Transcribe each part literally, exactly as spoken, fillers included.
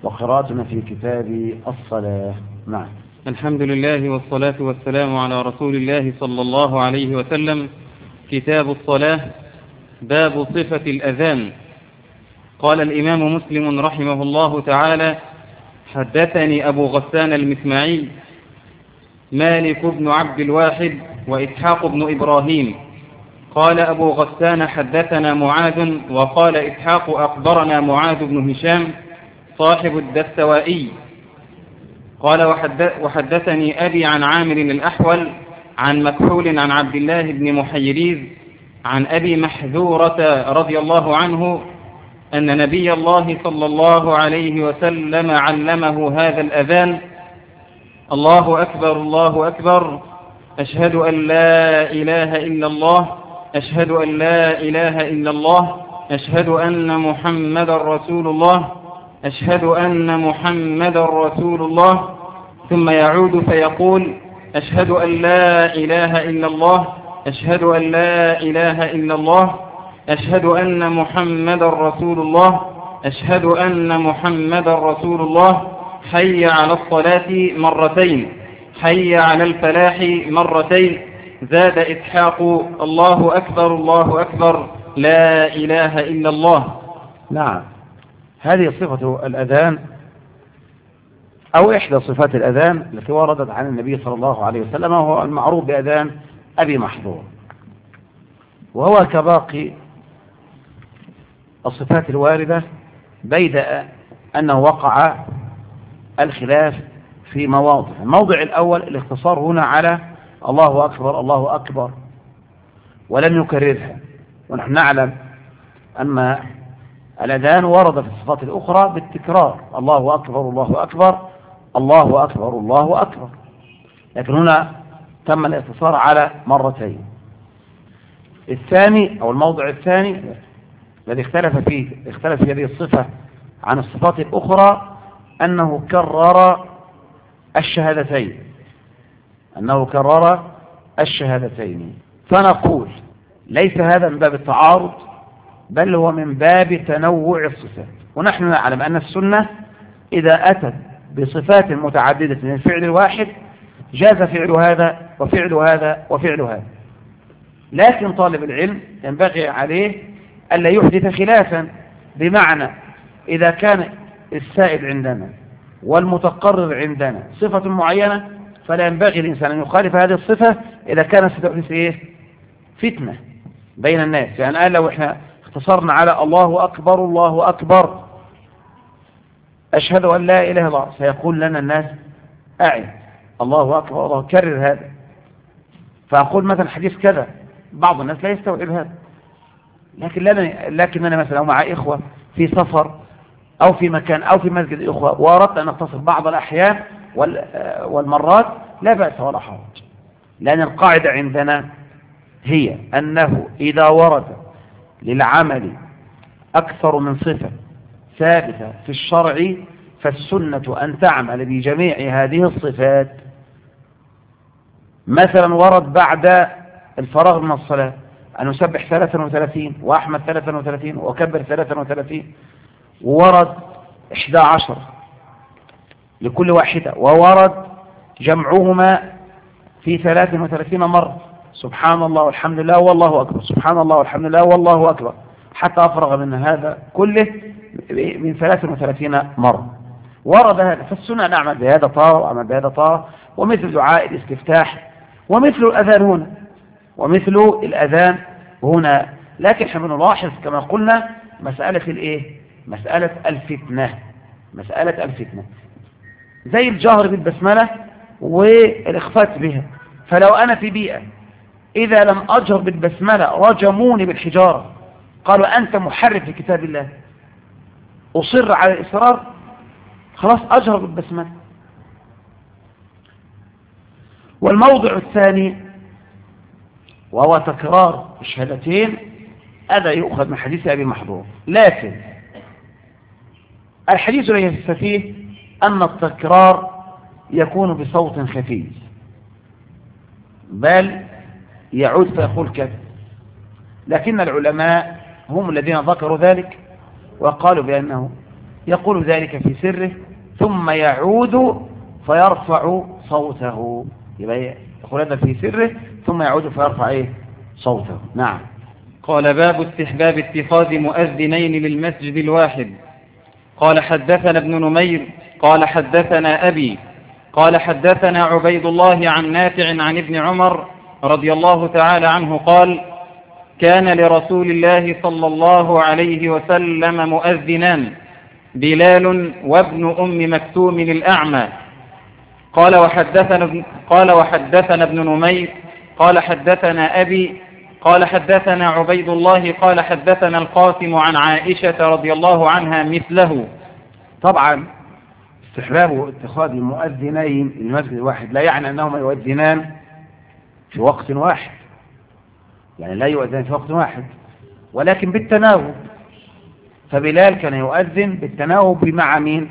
وقراءتنا في كتاب الصلاة. نعم. الحمد لله والصلاة والسلام على رسول الله صلى الله عليه وسلم. كتاب الصلاة، باب صفة الأذان. قال الإمام مسلم رحمه الله تعالى: حدثني أبو غسان المسمعي مالك بن عبد الواحد وإسحاق بن إبراهيم. قال أبو غسان: حدثنا معاذ. وقال إسحاق: أخبرنا معاذ بن هشام صاحب الدستوائي. قال: وحدثني أبي عن عامر الأحول عن مكحول عن عبد الله بن محيريز عن أبي محذورة رضي الله عنه أن نبي الله صلى الله عليه وسلم علمه هذا الأذان: الله أكبر الله أكبر، أشهد أن لا إله إلا الله، أشهد أن لا إله إلا الله، أشهد أن محمد رسول الله، أشهد أن محمد رسول الله. ثم يعود فيقول: أشهد أن لا إله إلا الله، أشهد أن لا إله إلا الله، أشهد أن محمد رسول الله، أشهد أن محمد رسول الله. حي على الصلاة مرتين، حي على الفلاح مرتين. زاد إسحاق: الله أكبر الله أكبر، لا إله إلا الله. نعم، هذه صفة الأذان أو إحدى صفات الأذان التي وردت عن النبي صلى الله عليه وسلم، وهو المعروف بأذان أبي محذور، وهو كباقي الصفات الواردة، بيد أنه وقع الخلاف في مواضع. الموضع الأول الاختصار هنا على الله أكبر الله أكبر ولم يكررها، ونحن نعلم أن الأذان ورد في الصفات الأخرى بالتكرار: الله أكبر الله أكبر الله أكبر الله أكبر، لكن هنا تم الاختصار على مرتين. الثاني أو الموضع الثاني الذي اختلف فيه اختلف في هذه الصفة عن الصفات الأخرى أنه كرر الشهادتين أنه كرر الشهادتين فنقول ليس هذا من باب التعارض، بل هو من باب تنوع الصفات. ونحن نعلم أن السنة إذا أتت بصفات متعددة من الفعل الواحد جاز فعل هذا وفعل هذا وفعل هذا، لكن طالب العلم ينبغي عليه ألا يحدث خلافا، بمعنى إذا كان السائد عندنا والمتقرر عندنا صفة معينة فلا ينبغي الإنسان أن يخالف هذه الصفة إذا كانت ستحدث إيه؟ فتنة بين الناس. يعني قال لو إحنا اختصرنا على الله أكبر الله أكبر أشهد أن لا إله إلا الله، سيقول لنا الناس: أعد الله أكبر الله، كرر هذا. فأقول مثلا حديث كذا، بعض الناس لا يستوعب هذا، لكن لنا لكن أنا مثلا مع إخوة في سفر أو في مكان أو في مسجد إخوة وأردت أن أختصر بعض الأحيان والمرات، لا بأس ولا حرج، لأن القاعدة عندنا هي أنه إذا ورد للعمل أكثر من صفة ثابتة في الشرع فالسنة أن تعمل بجميع هذه الصفات. مثلا ورد بعد الفراغ من الصلاة أن نسبح ثلاثة وثلاثين وأحمد ثلاثة وثلاثين وكبر ثلاثة وثلاثين، وورد إحدى عشر لكل واحدة، وورد جمعهما في ثلاث وثلاثين مرة: سبحان الله والحمد لله والله أكبر، سبحان الله والحمد لله والله أكبر، حتى أفرغ من هذا كله من ثلاث وثلاثين مرة. ورد هذا، فالسنة نعمل بهذا طارة وعمل بهذا طارة، ومثل دعاء الاستفتاح ومثل الأذان هنا ومثل الأذان هنا. لكن احنا بنلاحظ كما قلنا مسألة الايه؟ مسألة الفتنة مسألة الفتنة زي الجهر بالبسملة والإخفات بها. فلو أنا في بيئة إذا لم أجهر بالبسملة رجموني بالحجارة، قالوا أنت محرف في كتاب الله، أصر على الإصرار، خلاص أجهر بالبسملة. والموضع الثاني وهو تكرار الشهادتين، هذا يؤخذ من حديث أبي محذور، لكن الحديث ليس فيه أن التكرار يكون بصوت خفيف، بل يعود فيقول كذا. لكن العلماء هم الذين ذكروا ذلك وقالوا بأنه يقول ذلك في سره ثم يعود فيرفع صوته. يبقى يقول هذا في سره ثم يعود فيرفع إيه؟ صوته. نعم. قال باب استحباب اتخاذ مؤذنين للمسجد الواحد. قال حدثنا ابن نمير قال حدثنا أبي قال حدثنا عبيد الله عن نافع عن ابن عمر رضي الله تعالى عنه قال كان لرسول الله صلى الله عليه وسلم مؤذنان بلال وابن أم مكتوم الأعمى. قال وحدثنا قال وحدثنا ابن نمير قال حدثنا أبي قال حدثنا عبيد الله قال حدثنا القاسم عن عائشة رضي الله عنها مثله. طبعا استحباب اتخاذ المؤذنين المسجد الواحد لا يعني أنهما يؤذنان في وقت واحد، يعني لا يؤذن في وقت واحد، ولكن بالتناوب. فبلال كان يؤذن بالتناوب مع مين؟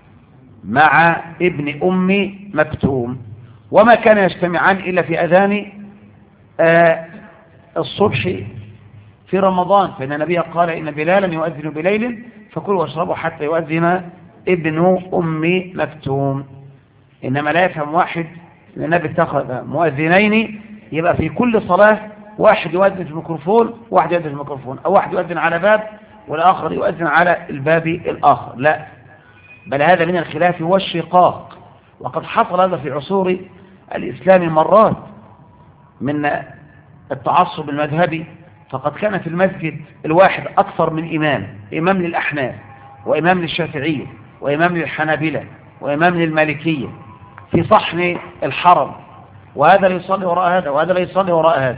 مع ابن أم مكتوم، وما كان يجتمعان إلا في أذان آه الصبح في رمضان، فإن النبي قال إن بلالا يؤذن بليل فكلوا واشربوا حتى يؤذن ابن أم مكتوم. إنما لا يفهم واحد أن النبي اتخذ مؤذنين يبقى في كل صلاة واحد يؤذن في الميكروفون وواحد يؤذن في الميكروفون، أو واحد يؤذن على باب والآخر يؤذن على الباب الآخر، لا، بل هذا من الخلاف والشقاق. وقد حصل هذا في عصور الإسلام مرات من التعصب المذهبي، فقد كان في المسجد الواحد أكثر من إمام، إمام للأحناف وإمام للشافعية وإمام للحنابلة وإمام للمالكية في صحن الحرم، وهذا لا يصلي وراء هذا وهذا لا يصلي وراء هذا.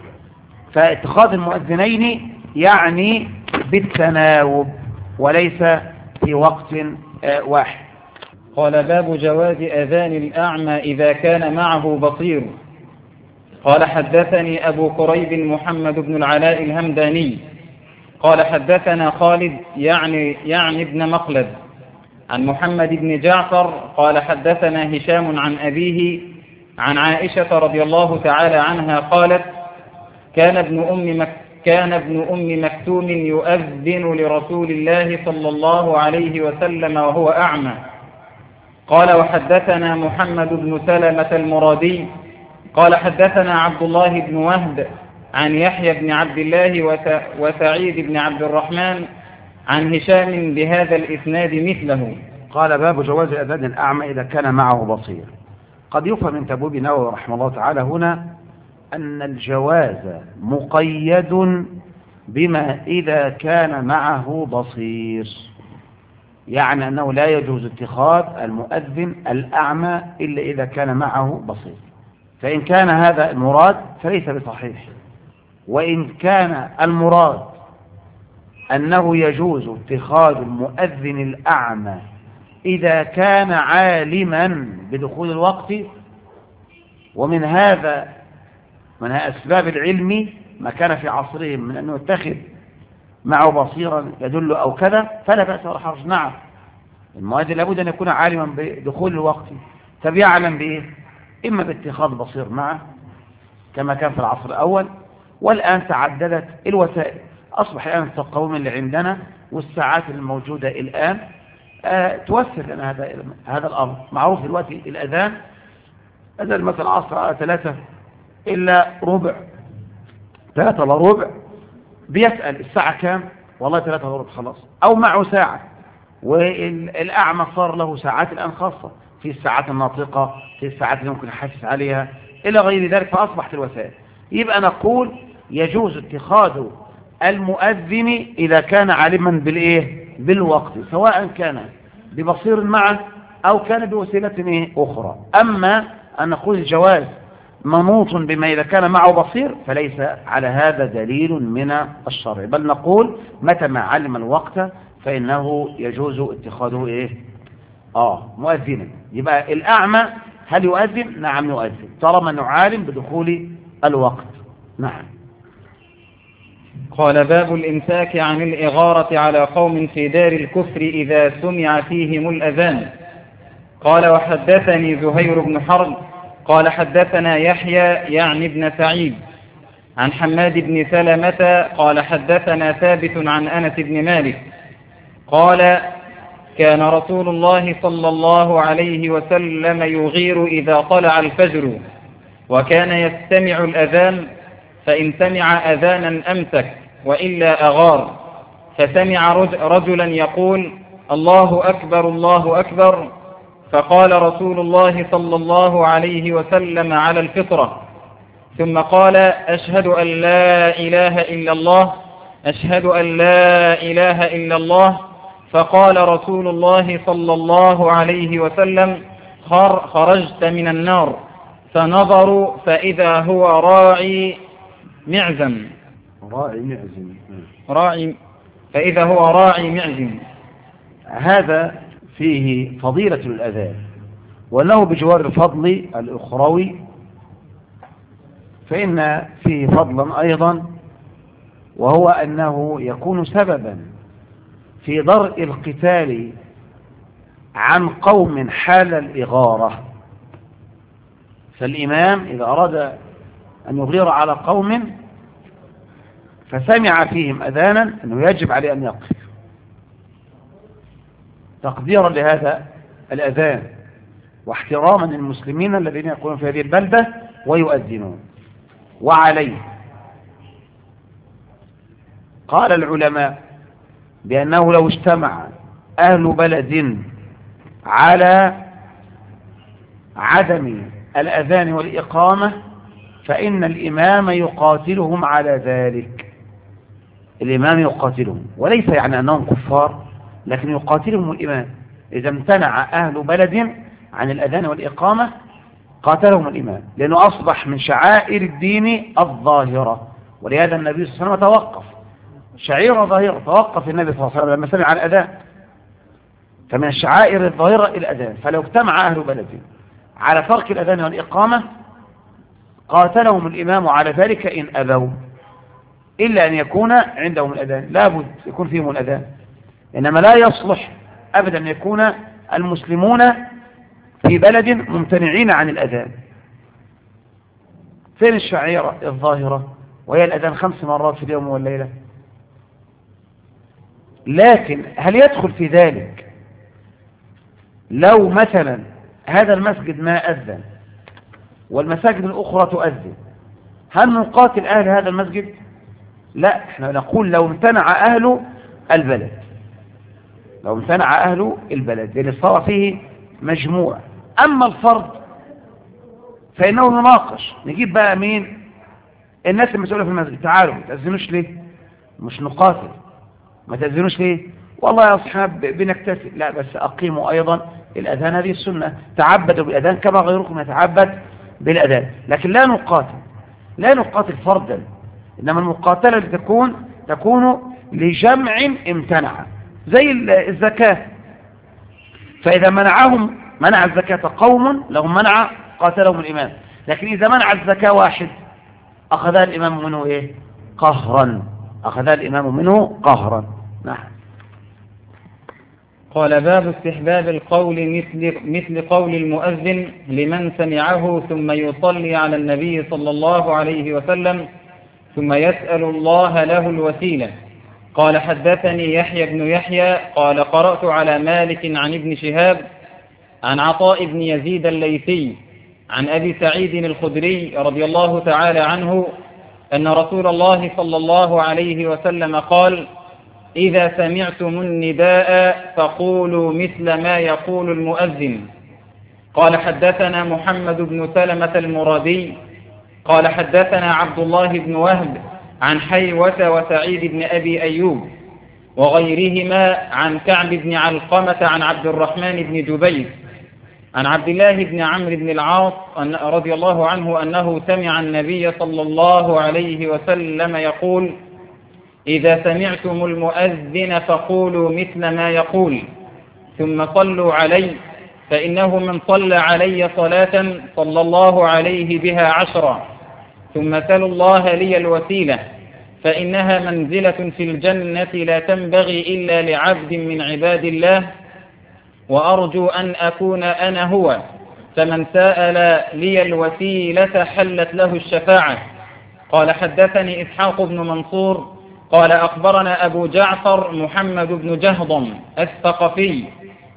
فاتخاذ المؤذنين يعني بالتناوب وليس في وقت واحد. قال باب جواز أذان الأعمى إذا كان معه بصير. قال حدثني أبو قريب محمد بن العلاء الهمداني قال حدثنا خالد يعني يعني ابن مخلد عن محمد بن جعفر قال حدثنا هشام عن أبيه عن عائشة رضي الله تعالى عنها قالت كان ابن أم مك كان ابن أم مكتوم يؤذن لرسول الله صلى الله عليه وسلم وهو أعمى. قال وحدثنا محمد بن سلمة المرادي قال حدثنا عبد الله بن وهب عن يحيى بن عبد الله وسعيد بن عبد الرحمن عن هشام بهذا الإسناد مثله. قال باب جواز أذان الأعمى إذا كان معه بصير. قد يفهم من تبويب النووي رحمه الله تعالى هنا أن الجواز مقيد بما إذا كان معه بصير، يعني أنه لا يجوز اتخاذ المؤذن الأعمى إلا إذا كان معه بصير. فإن كان هذا المراد فليس بصحيح، وإن كان المراد أنه يجوز اتخاذ المؤذن الأعمى إذا كان عالما بدخول الوقت، ومن هذا من أسباب العلم ما كان في عصرهم من أنه يتخذ معه بصيرا يدل أو كذا، فلا بأس ولا حرج. نعم، المؤذن لابد أن يكون عالما بدخول الوقت، فبيعلم بإيه؟ إما باتخاذ بصير معه كما كان في العصر الأول، والآن تعددت الوسائل، أصبح الآن التقويم اللي عندنا والساعات الموجودة الآن آه توفر لنا هذا هذا الأمر. معروف دلوقتي الأذان أذان مثلا العصر على ثلاثة إلا ربع، ثلاثة إلا ربع، بيسأل الساعة كام؟ والله ثلاثة إلا ربع خلاص، أو معه ساعة. والأعمى صار له ساعات الآن خاصة، في الساعات الناطقة، في الساعات اللي ممكن يحسس عليها إلى غير ذلك، فأصبحت الوسائل. يبقى نقول يجوز اتخاذ المؤذن إذا كان عالما بالإيه؟ بالوقت، سواء كان ببصير معه أو كان بوسيلة أخرى. أما أن نقول الجواز منوط بما إذا كان معه بصير فليس على هذا دليل من الشرع، بل نقول متى ما علم الوقت فإنه يجوز اتخاذه إيه؟ آه مؤذنا. يبقى الأعمى هل يؤذن؟ نعم يؤذن، طالما أنه عالم بدخول الوقت. نعم. قال باب الإمساك عن الإغارة على قوم في دار الكفر إذا سمع فيهم الأذان. قال وحدثني زهير بن حرب قال حدثنا يحيى يعني ابن سعيد عن حماد بن سلمة قال حدثنا ثابت عن أنس بن مالك قال كان رسول الله صلى الله عليه وسلم يغير إذا طلع الفجر، وكان يستمع الأذان، فإن سمع أذانا أمسك وإلا أغار. فسمع رجلا يقول: الله أكبر الله أكبر، فقال رسول الله صلى الله عليه وسلم: على الفطرة. ثم قال: أشهد أن لا إله إلا الله، أشهد أن لا إله إلا الله. فقال رسول الله صلى الله عليه وسلم: خرجت من النار. فنظروا فإذا هو راعي معزم راعي معزم راعي فإذا هو راعي معزم. هذا فيه فضيلة الأذان، وأنه بجوار الفضل الأخروي، فإن فيه فضلا أيضا، وهو أنه يكون سببا في درء القتال عن قوم حال الإغارة. فالإمام إذا أراد أن يغير على قوم فسمع فيهم أذانا أنه يجب عليه أن يقف تقديرا لهذا الأذان واحتراما للمسلمين الذين يكونون في هذه البلدة ويؤذنون. وعليه قال العلماء بأنه لو اجتمع أهل بلد على عدم الأذان والإقامة فإن الإمام يقاتلهم على ذلك. الإمام يقاتلهم، وليس يعني أنهم كفار، لكن يقاتلهم الإمام. إذا امتنع أهل بلد عن الأذان والإقامة قاتلهم الإمام، لأنه أصبح من شعائر الدين الظاهرة. ولهذا النبي صلى الله عليه وسلم توقف شعيرة ظاهرة، توقف النبي صلى الله عليه وسلم لما سمع الأذان. فمن الشعائر الظاهرة الأذان، فلو اجتمع أهل بلد على ترك الأذان والإقامة قاتلهم الإمام على ذلك إن أبوا، إلا أن يكون عندهم الأذان، لابد يكون فيهم الأذان. إنما لا يصلح أبدا أن يكون المسلمون في بلد ممتنعين عن الأذان. فين الشعيرة الظاهرة؟ وهي الأذان خمس مرات في اليوم والليلة. لكن هل يدخل في ذلك لو مثلا هذا المسجد ما أذن والمساجد الأخرى تؤذن، هل نقاتل أهل هذا المسجد؟ لا، احنا نقول لو امتنع أهل البلد، لو امتنع أهل البلد، لأن صار فيه مجموع. أما الفرد فإنه نناقش، نجيب بقى مين الناس المسؤولة في المسجد، تعالوا ما تأذنوش ليه؟ مش نقاتل، ما تأذنوش ليه؟ والله يا أصحاب بنكتفي، لا بس أقيموا أيضا الأذان، هذه السنة، تعبدوا بالأذان كما غيركم يتعبد بالأذان. لكن لا نقاتل، لا نقاتل فردا، إنما المقاتلة اللي تكون تكون لجمع امتنع، زي الزكاة. فإذا منعهم منع الزكاة قوم لهم منع قاتلهم الإمام، لكن إذا منع الزكاة واحد أخذها الإمام منه إيه؟ قهرا، أخذها الإمام منه قهرا. نعم. قال: باب استحباب القول مثل, مثل قول المؤذن لمن سمعه ثم يصلي على النبي صلى الله عليه وسلم ثم يسأل الله له الوسيلة. قال: حدثني يحيى بن يحيى قال: قرأت على مالك عن ابن شهاب عن عطاء بن يزيد الليثي عن أبي سعيد الخدري رضي الله تعالى عنه أن رسول الله صلى الله عليه وسلم قال: إذا سمعتم النداء فقولوا مثل ما يقول المؤذن. قال: حدثنا محمد بن سلمة المرادي قال: حدثنا عبد الله بن وهب عن حيوة وسعيد بن أبي أيوب وغيرهما عن كعب بن علقمة عن عبد الرحمن بن جبير عن عبد الله بن عمرو بن العاص رضي الله عنه أنه سمع النبي صلى الله عليه وسلم يقول: إذا سمعتم المؤذن فقولوا مثل ما يقول ثم صلوا علي، فإنه من صلى علي صلاة صلى الله عليه بها عشرا، ثم سلوا الله لي الوسيلة، فإنها منزلة في الجنة لا تنبغي إلا لعبد من عباد الله، وأرجو أن أكون أنا هو، فمن سأل لي الوسيلة حلت له الشفاعة. قال: حدثني إسحاق بن منصور قال: أخبرنا أبو جعفر محمد بن جهضم الثقفي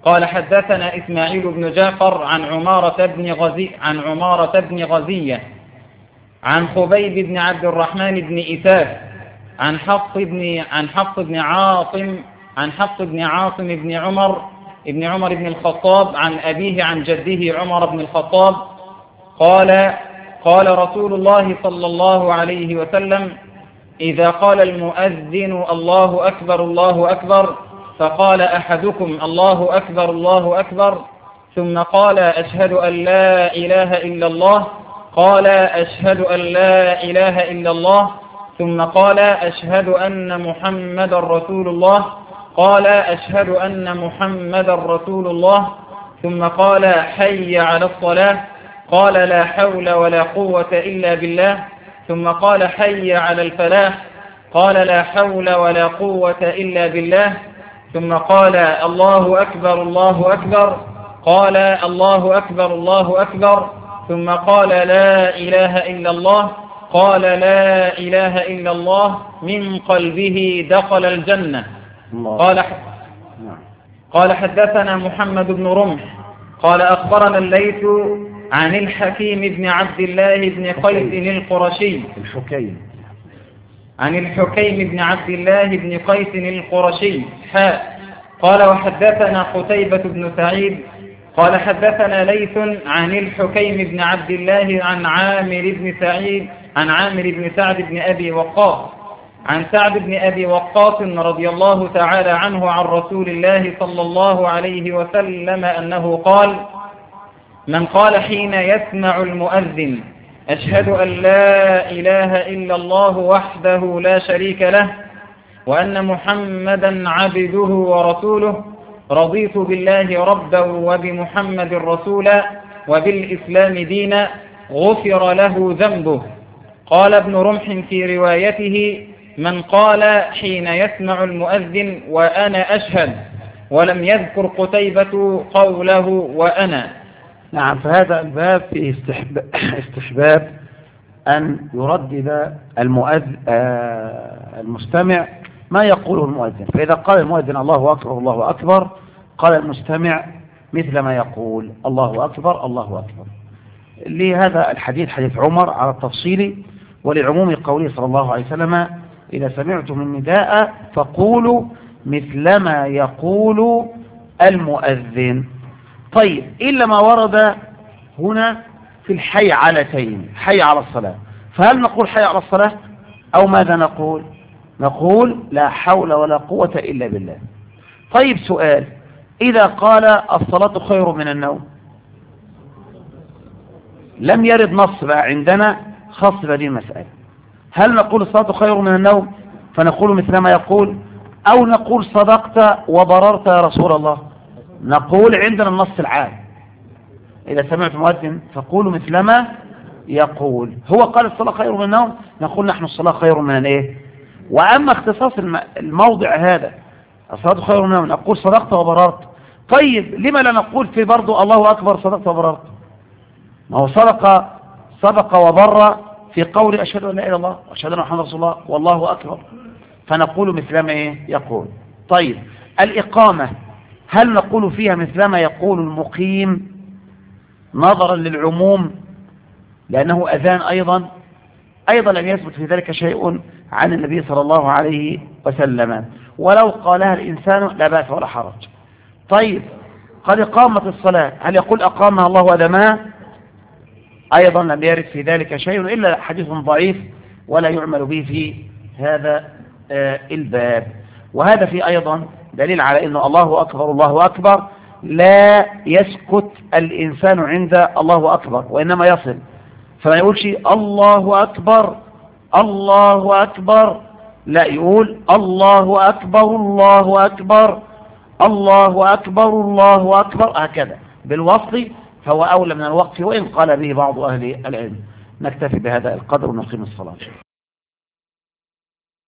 قال حدثنا إسماعيل بن جعفر عن عمارة بن غزي عن عمارة بن غزية عن خبيب بن عبد الرحمن بن إساف عن حفص بن عن حفص بن عاصم عن حفص بن عاصم بن عمر ابن عمر بن الخطاب عن أبيه عن جده عمر بن الخطاب قال قال رسول الله صلى الله عليه وسلم: إذا قال المؤذن الله أكبر الله أكبر فقال أحدكم الله أكبر الله أكبر ثم قال أشهد أن لا إله إلا الله قال أشهد أن لا إله إلا الله ثم قال أشهد أن محمد رسول الله قال أشهد أن محمد رسول الله ثم قال حي على الصلاة قال لا حول ولا قوة إلا بالله ثم قال حي على الفلاح قال لا حول ولا قوة إلا بالله ثم قال الله أكبر الله أكبر قال الله أكبر الله أكبر ثم قال لا إله إلا الله قال لا إله إلا الله من قلبه دخل الجنة. قال قال حدثنا محمد بن رمح قال أخبرنا الليث عن الحكيم بن عبد الله بن قيس القرشي الحكيم عن الحكيم بن عبد الله بن قيس القرشي حاء قال وحدثنا قتيبة بن سعيد قال حدثنا ليث عن الحكيم بن عبد الله عن عامر بن سعيد عن عامر بن سعد بن أبي وقاص عن سعد بن أبي وقاص رضي الله تعالى عنه عن رسول الله صلى الله عليه وسلم أنه قال: من قال حين يسمع المؤذن أشهد أن لا إله إلا الله وحده لا شريك له وأن محمدا عبده ورسوله رضيت بالله ربا وبمحمد رسولا وبالإسلام دينا غفر له ذنبه. قال ابن رمح في روايته: من قال حين يسمع المؤذن وأنا أشهد، ولم يذكر قتيبة قوله وأنا. نعم. فهذا الباب فيه استحباب, استحباب أن يردد المؤذن المستمع ما يقوله المؤذن، فإذا قال المؤذن الله أكبر الله أكبر قال المستمع مثل ما يقول الله أكبر الله أكبر. لهذا الحديث حديث عمر على التفصيل، ولعموم قوله صلى الله عليه وسلم: إذا سمعتم النداء فقولوا مثل ما يقول المؤذن. طيب، إلا ما ورد هنا في الحي علتين، حي على الصلاة، فهل نقول حي على الصلاة أو ماذا نقول؟ نقول لا حول ولا قوة إلا بالله. طيب، سؤال: إذا قال الصلاة خير من النوم، لم يرد نص بقى عندنا خاص بهذه المسألة، هل نقول الصلاة خير من النوم فنقول مثل ما يقول، أو نقول صدقت وبررت يا رسول الله؟ نقول عندنا النص العام: إذا سمعت مؤذن فقولوا مثل ما يقول. هو قال الصلاة خير من النوم، نقول نحن الصلاة خير من الايه. وأما اختصاص الموضع هذا الصلاة خير من النوم نقول صدقت وبررت. طيب، لما لا نقول في برضو الله أكبر صدقت وبررت؟ ما هو صدق صدق وبر في قول أشهد أن لا إله إلا الله وأشهد أن محمد رسول الله والله أكبر، فنقول مثل ما إيه يقول. طيب، الإقامة هل نقول فيها مثل ما يقول المقيم نظرا للعموم لأنه أذان أيضا أيضا لم يثبت في ذلك شيء عن النبي صلى الله عليه وسلم، ولو قالها الإنسان لا بأس ولا حرج. طيب، قد إقامة الصلاة هل يقول أقامها الله وأدمها؟ أيضا لم يرد في ذلك شيء إلا حديث ضعيف ولا يعمل به في هذا الباب. وهذا في أيضا دليل على أنه الله أكبر الله أكبر لا يسكت الإنسان عند الله أكبر، وإنما يصل، فما يقولش الله أكبر الله أكبر، لا، يقول الله أكبر الله أكبر الله أكبر الله أكبر، هكذا بالوصل، فهو أولى من الوقف وإن قال به بعض أهل العلم. نكتفي بهذا القدر ونقيم الصلاة.